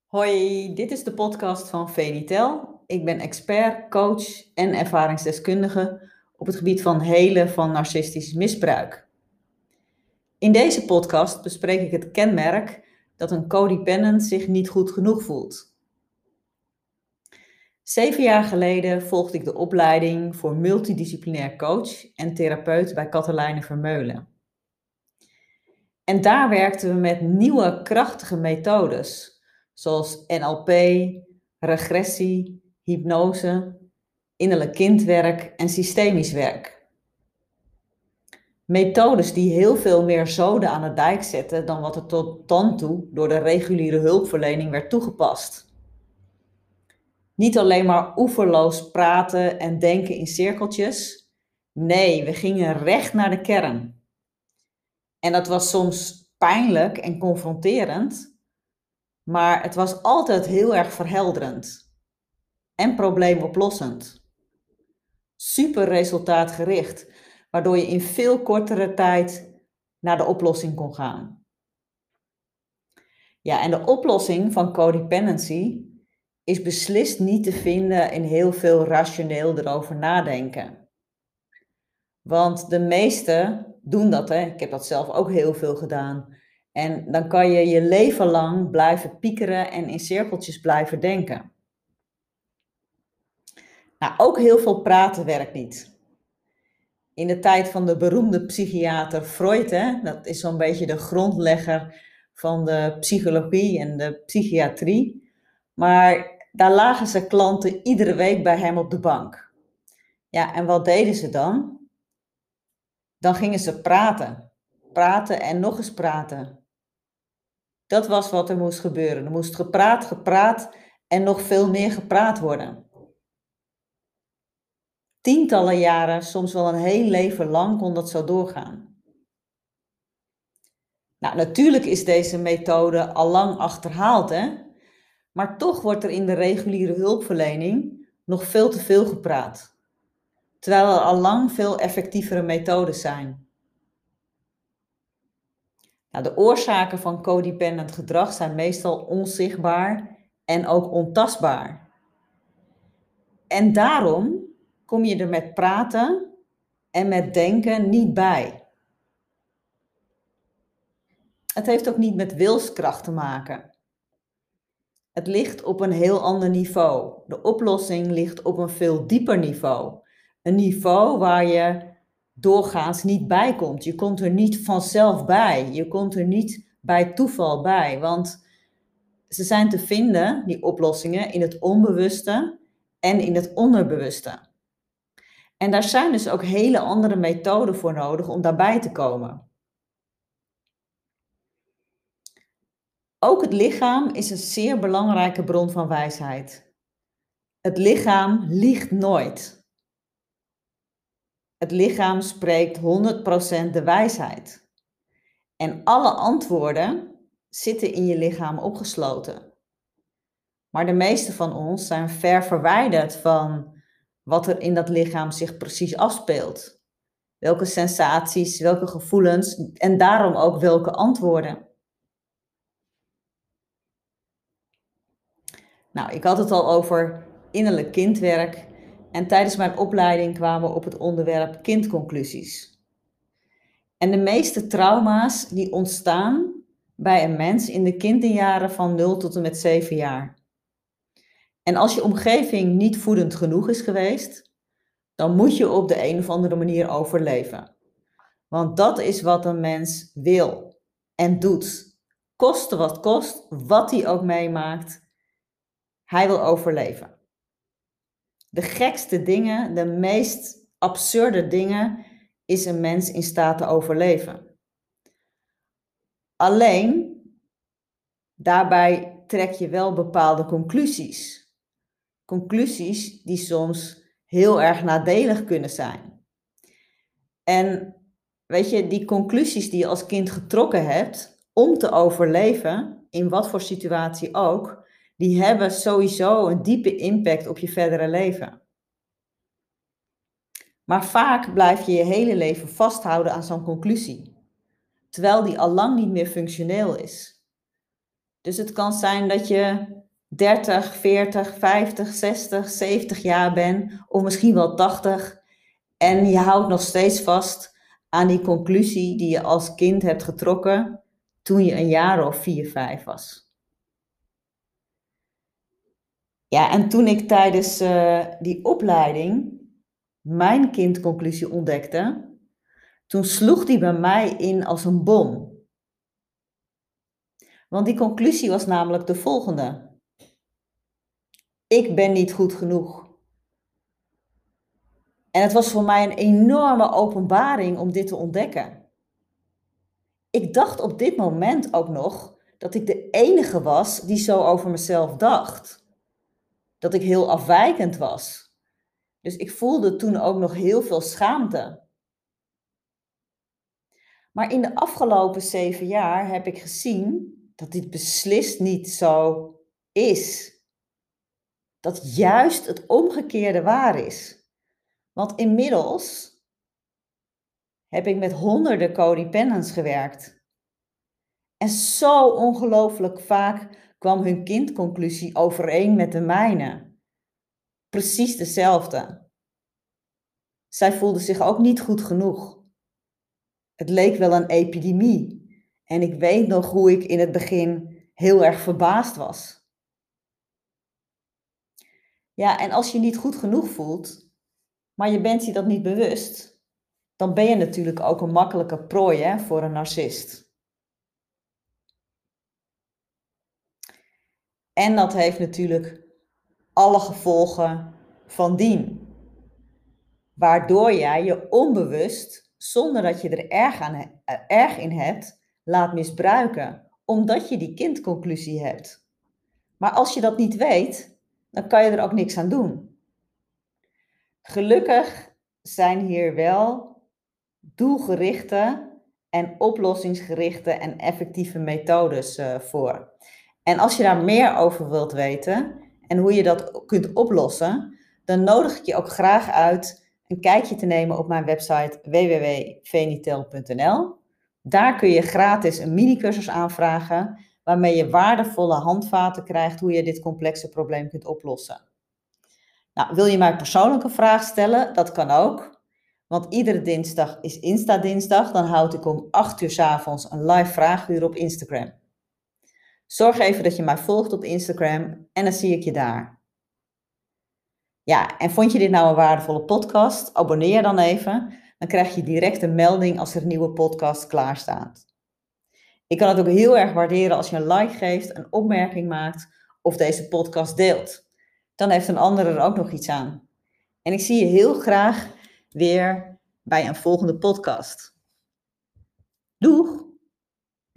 Hoi, dit is de podcast van Venitel. Ik ben expert, coach en ervaringsdeskundige op het gebied van helen van narcistisch misbruik. In deze podcast bespreek ik het kenmerk dat een codependent zich niet goed genoeg voelt. 7 jaar geleden volgde ik de opleiding voor multidisciplinair coach en therapeut bij Katelijne Vermeulen. En daar werkten we met nieuwe krachtige methodes, zoals NLP, regressie, hypnose, innerlijk kindwerk en systemisch werk. Methodes die heel veel meer zoden aan de dijk zetten dan wat er tot dan toe door de reguliere hulpverlening werd toegepast. Niet alleen maar oeverloos praten en denken in cirkeltjes. Nee, we gingen recht naar de kern. En dat was soms pijnlijk en confronterend, maar het was altijd heel erg verhelderend en probleemoplossend. Super resultaatgericht, waardoor je in veel kortere tijd naar de oplossing kon gaan. Ja, en de oplossing van codependency is beslist niet te vinden in heel veel rationeel erover nadenken. Want de meesten doen dat, hè. Ik heb dat zelf ook heel veel gedaan. En dan kan je je leven lang blijven piekeren en in cirkeltjes blijven denken. Nou, ook heel veel praten werkt niet. In de tijd van de beroemde psychiater Freud, hè, dat is zo'n beetje de grondlegger van de psychologie en de psychiatrie. Maar daar lagen zijn klanten iedere week bij hem op de bank. Ja, en wat deden ze dan? Dan gingen ze praten. Praten en nog eens praten. Dat was wat er moest gebeuren. Er moest gepraat en nog veel meer gepraat worden. Tientallen jaren, soms wel een heel leven lang kon dat zo doorgaan. Nou, natuurlijk is deze methode al lang achterhaald, hè? Maar toch wordt er in de reguliere hulpverlening nog veel te veel gepraat. Terwijl er al lang veel effectievere methodes zijn. Nou, de oorzaken van codependent gedrag zijn meestal onzichtbaar en ook ontastbaar. En daarom kom je er met praten en met denken niet bij. Het heeft ook niet met wilskracht te maken. Het ligt op een heel ander niveau. De oplossing ligt op een veel dieper niveau. Een niveau waar je doorgaans niet bij komt. Je komt er niet vanzelf bij. Je komt er niet bij toeval bij. Want ze zijn te vinden, die oplossingen, in het onbewuste en in het onderbewuste. En daar zijn dus ook hele andere methoden voor nodig om daarbij te komen. Ook het lichaam is een zeer belangrijke bron van wijsheid. Het lichaam liegt nooit. Het lichaam spreekt 100% de wijsheid. En alle antwoorden zitten in je lichaam opgesloten. Maar de meeste van ons zijn ver verwijderd van wat er in dat lichaam zich precies afspeelt. Welke sensaties, welke gevoelens en daarom ook welke antwoorden. Nou, ik had het al over innerlijk kindwerk en tijdens mijn opleiding kwamen we op het onderwerp kindconclusies. En de meeste trauma's die ontstaan bij een mens in de kinderjaren van 0 tot en met 7 jaar. En als je omgeving niet voedend genoeg is geweest, dan moet je op de een of andere manier overleven. Want dat is wat een mens wil en doet. Koste wat kost, wat hij ook meemaakt, hij wil overleven. De gekste dingen, de meest absurde dingen, is een mens in staat te overleven. Alleen, daarbij trek je wel bepaalde conclusies. Conclusies die soms heel erg nadelig kunnen zijn. En weet je, die conclusies die je als kind getrokken hebt om te overleven, in wat voor situatie ook, die hebben sowieso een diepe impact op je verdere leven. Maar vaak blijf je je hele leven vasthouden aan zo'n conclusie, terwijl die al lang niet meer functioneel is. Dus het kan zijn dat je 30, 40, 50, 60, 70 jaar bent, of misschien wel 80. En je houdt nog steeds vast aan die conclusie die je als kind hebt getrokken toen je een jaar of 4, 5 was. Ja, en toen ik tijdens die opleiding mijn kindconclusie ontdekte, toen sloeg die bij mij in als een bom. Want die conclusie was namelijk de volgende: ik ben niet goed genoeg. En het was voor mij een enorme openbaring om dit te ontdekken. Ik dacht op dit moment ook nog dat ik de enige was die zo over mezelf dacht. Dat ik heel afwijkend was. Dus ik voelde toen ook nog heel veel schaamte. Maar in de afgelopen 7 jaar heb ik gezien dat dit beslist niet zo is. Dat juist het omgekeerde waar is. Want inmiddels heb ik met honderden codependents gewerkt. En zo ongelooflijk vaak kwam hun kindconclusie overeen met de mijne. Precies dezelfde. Zij voelden zich ook niet goed genoeg. Het leek wel een epidemie. En ik weet nog hoe ik in het begin heel erg verbaasd was. Ja, en als je niet goed genoeg voelt, maar je bent je dat niet bewust, dan ben je natuurlijk ook een makkelijke prooi voor een narcist. En dat heeft natuurlijk alle gevolgen van dien. Waardoor jij je onbewust, zonder dat je er erg in hebt, laat misbruiken. Omdat je die kindconclusie hebt. Maar als je dat niet weet, dan kan je er ook niks aan doen. Gelukkig zijn hier wel doelgerichte en oplossingsgerichte en effectieve methodes voor. En als je daar meer over wilt weten en hoe je dat kunt oplossen, dan nodig ik je ook graag uit een kijkje te nemen op mijn website www.venitel.nl. Daar kun je gratis een mini-cursus aanvragen, waarmee je waardevolle handvaten krijgt hoe je dit complexe probleem kunt oplossen. Nou, wil je mij persoonlijk een vraag stellen? Dat kan ook. Want iedere dinsdag is Insta-dinsdag. Dan houd ik om 8 uur 's avonds een live vraaguur op Instagram. Zorg even dat je mij volgt op Instagram en dan zie ik je daar. Ja, en vond je dit nou een waardevolle podcast? Abonneer je dan even. Dan krijg je direct een melding als er een nieuwe podcast klaar staat. Ik kan het ook heel erg waarderen als je een like geeft, een opmerking maakt of deze podcast deelt. Dan heeft een ander er ook nog iets aan. En ik zie je heel graag weer bij een volgende podcast. Doeg!